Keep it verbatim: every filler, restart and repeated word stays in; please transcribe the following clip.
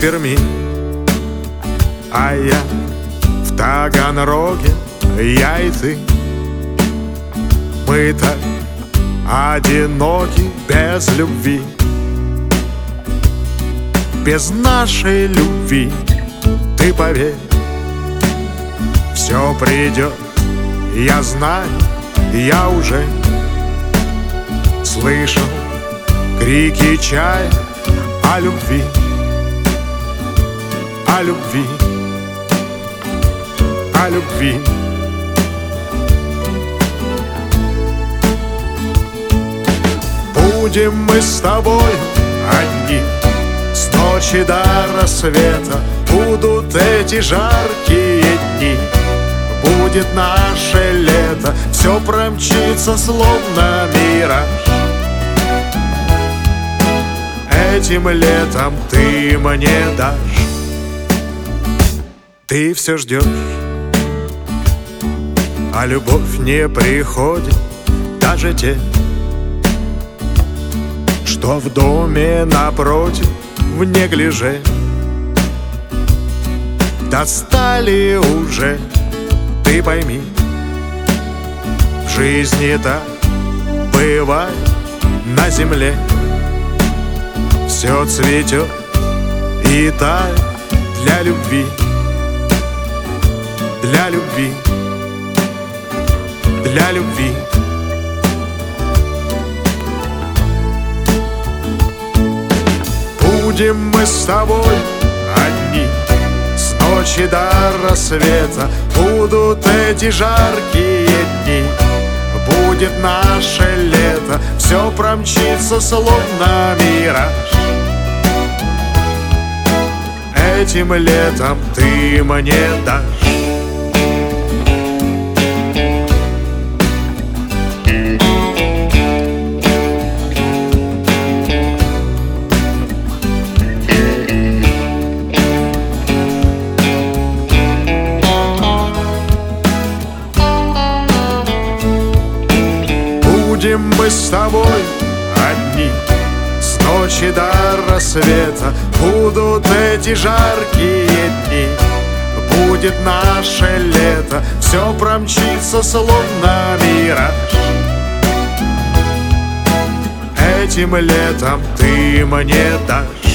Перми, а я в Таганроге, я и ты. Мы так одиноки без любви, без нашей любви. Ты поверь, все придет, я знаю, я уже слышал крики чая о любви, о любви, о любви. Будем мы с тобой одни с ночи до рассвета. Будут эти жаркие дни, будет наше лето. Все промчится, словно мираж. Этим летом ты мне дашь. Ты все ждешь, а любовь не приходит. Даже те, что в доме напротив, в неглиже, достали уже. Ты пойми, в жизни так бывает на земле. Все цветет и тает для любви, для любви, для любви. Будем мы с тобой одни с ночи до рассвета. Будут эти жаркие дни, будет наше лето. Все промчится, словно мираж. Этим летом ты мне дашь. Будем мы с тобой одни с ночи до рассвета. Будут эти жаркие дни, будет наше лето. Все промчится, словно мираж. Этим летом ты мне дашь.